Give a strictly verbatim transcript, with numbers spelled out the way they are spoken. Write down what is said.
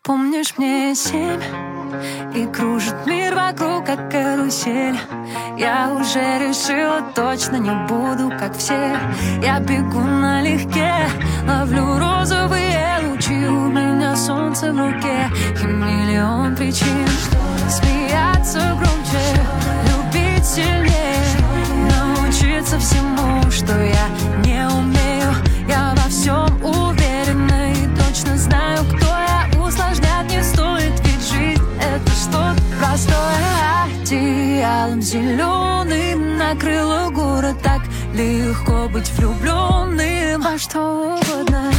Помнишь, мне семь, и кружит мир вокруг, как карусель. Я уже решила, точно не буду, как все. Я бегу налегке, ловлю розовые лучи. У меня солнце в руке, и миллион причин смеяться громче, любить сильнее, научиться всему, что я не умею. Я во всем уверена и точно знаю, кто я. Усложнять не стоит, ведь жизнь — это что-то простое. Одеялом зеленым накрыло город, так легко быть влюбленным во что угодно.